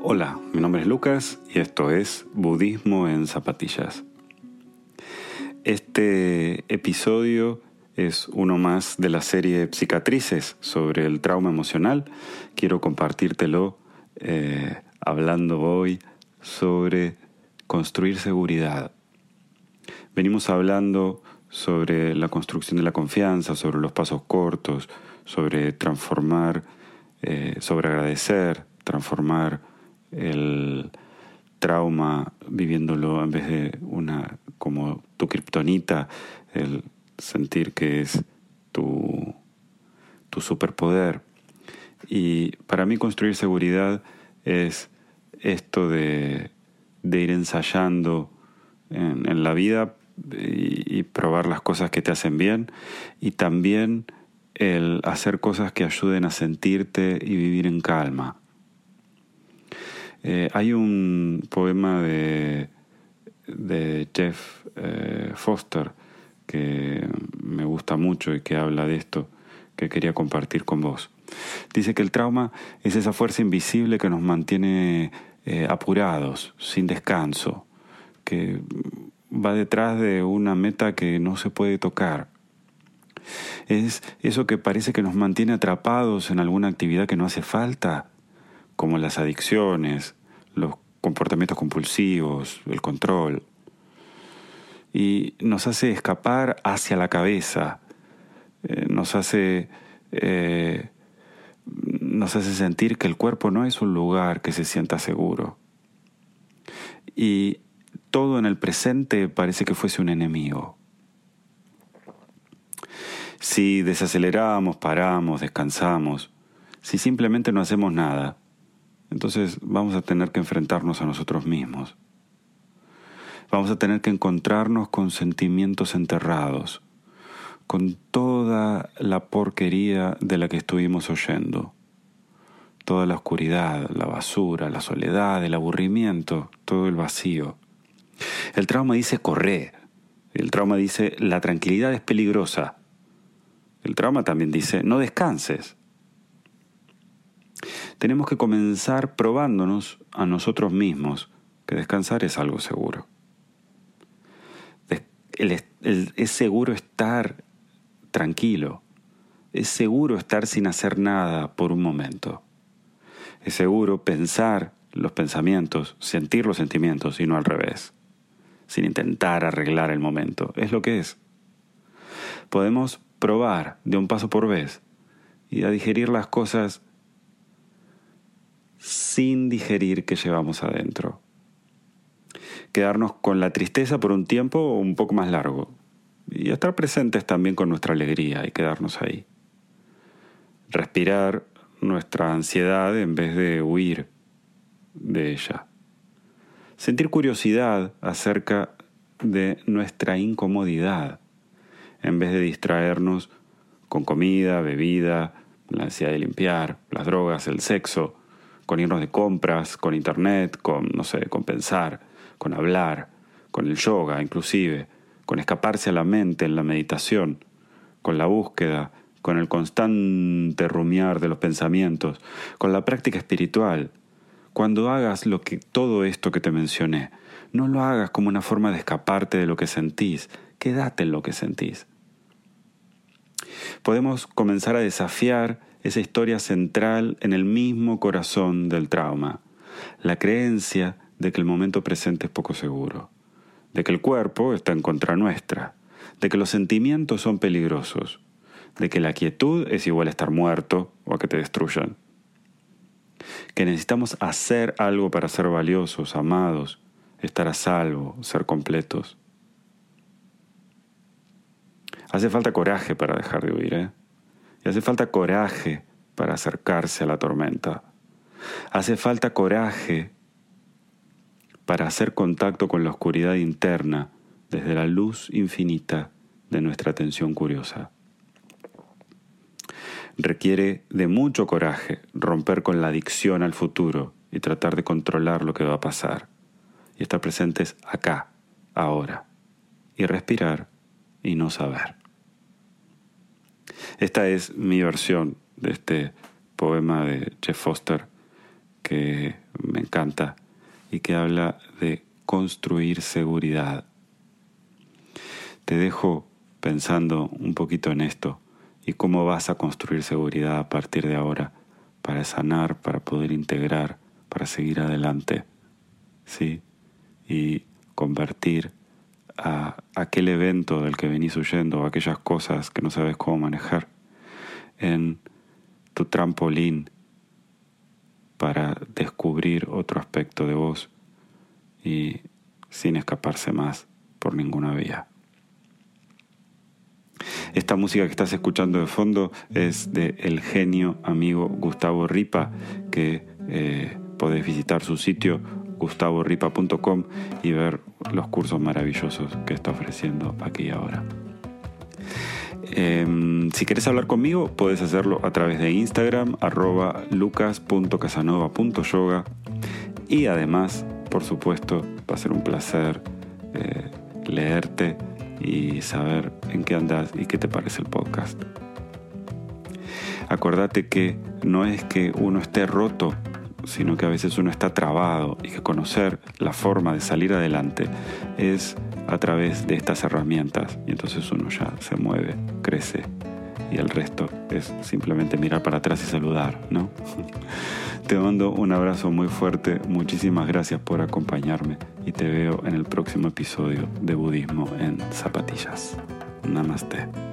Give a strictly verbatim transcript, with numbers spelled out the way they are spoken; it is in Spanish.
Hola, mi nombre es Lucas y esto es Budismo en Zapatillas. Este episodio es uno más de la serie Cicatrices sobre el trauma emocional. Quiero compartírtelo eh, hablando hoy sobre construir seguridad. Venimos hablando sobre la construcción de la confianza, sobre los pasos cortos, sobre transformar, eh, sobre agradecer, transformar el trauma viviéndolo en vez de una como tu kriptonita, el sentir que es tu, tu superpoder. Y para mí construir seguridad es esto de, de ir ensayando en, en la vida y, y probar las cosas que te hacen bien, y también el hacer cosas que ayuden a sentirte y vivir en calma. Eh, hay un poema de, de Jeff eh, Foster que me gusta mucho y que habla de esto, que quería compartir con vos. Dice que el trauma es esa fuerza invisible que nos mantiene eh, apurados, sin descanso, que va detrás de una meta que no se puede tocar. Es eso que parece que nos mantiene atrapados en alguna actividad que no hace falta, como las adicciones, los comportamientos compulsivos, el control. Y nos hace escapar hacia la cabeza, eh, nos hace, eh, nos hace sentir que el cuerpo no es un lugar que se sienta seguro. Y todo en el presente parece que fuese un enemigo. Si desaceleramos, paramos, descansamos, si simplemente no hacemos nada, entonces vamos a tener que enfrentarnos a nosotros mismos. Vamos a tener que encontrarnos con sentimientos enterrados, con toda la porquería de la que estuvimos oyendo. Toda la oscuridad, la basura, la soledad, el aburrimiento, todo el vacío. El trauma dice corre. El trauma dice la tranquilidad es peligrosa. El trauma también dice no descanses. Tenemos que comenzar probándonos a nosotros mismos que descansar es algo seguro. El, el, es seguro estar tranquilo. Es seguro estar sin hacer nada por un momento. Es seguro pensar los pensamientos, sentir los sentimientos y no al revés, sin intentar arreglar el momento. Es lo que es. Podemos probar de un paso por vez y a digerir las cosas sin digerir que llevamos adentro. Quedarnos con la tristeza por un tiempo un poco más largo y estar presentes también con nuestra alegría y quedarnos ahí. Respirar nuestra ansiedad en vez de huir de ella. Sentir curiosidad acerca de nuestra incomodidad en vez de distraernos con comida, bebida, la ansiedad de limpiar, las drogas, el sexo, con irnos de compras, con internet, con, no sé, con pensar, con hablar, con el yoga inclusive, con escaparse a la mente en la meditación, con la búsqueda, con el constante rumiar de los pensamientos, con la práctica espiritual. Cuando hagas lo que, todo esto que te mencioné, no lo hagas como una forma de escaparte de lo que sentís, quédate en lo que sentís. Podemos comenzar a desafiar esa historia central en el mismo corazón del trauma, la creencia de que el momento presente es poco seguro, de que el cuerpo está en contra nuestra, de que los sentimientos son peligrosos, de que la quietud es igual a estar muerto o a que te destruyan, que necesitamos hacer algo para ser valiosos, amados, estar a salvo, ser completos. Hace falta coraje para dejar de huir, ¿eh? Y hace falta coraje para acercarse a la tormenta. Hace falta coraje para hacer contacto con la oscuridad interna desde la luz infinita de nuestra atención curiosa. Requiere de mucho coraje romper con la adicción al futuro y tratar de controlar lo que va a pasar. Y estar presentes acá, ahora. Y respirar y no saber. Esta es mi versión de este poema de Jeff Foster que me encanta y que habla de construir seguridad. Te dejo pensando un poquito en esto y cómo vas a construir seguridad a partir de ahora para sanar, para poder integrar, para seguir adelante, ¿sí? Y convertir a aquel evento del que venís huyendo, aquellas cosas que no sabes cómo manejar, en tu trampolín para descubrir otro aspecto de vos y sin escaparse más por ninguna vía. Esta música que estás escuchando de fondo es de el genio amigo Gustavo Ripa, que eh, podés visitar su sitio gustavo ripa punto com y ver los cursos maravillosos que está ofreciendo aquí y ahora. Eh, si querés hablar conmigo, puedes hacerlo a través de Instagram, arroba lucas punto casanova punto yoga. Y además, por supuesto, va a ser un placer eh, leerte y saber en qué andas y qué te parece el podcast. Acordate que no es que uno esté roto, sino que a veces uno está trabado y que conocer la forma de salir adelante es a través de estas herramientas, y entonces uno ya se mueve, crece, y el resto es simplemente mirar para atrás y saludar, ¿no? Te mando un abrazo muy fuerte, muchísimas gracias por acompañarme y te veo en el próximo episodio de Budismo en Zapatillas. Namaste.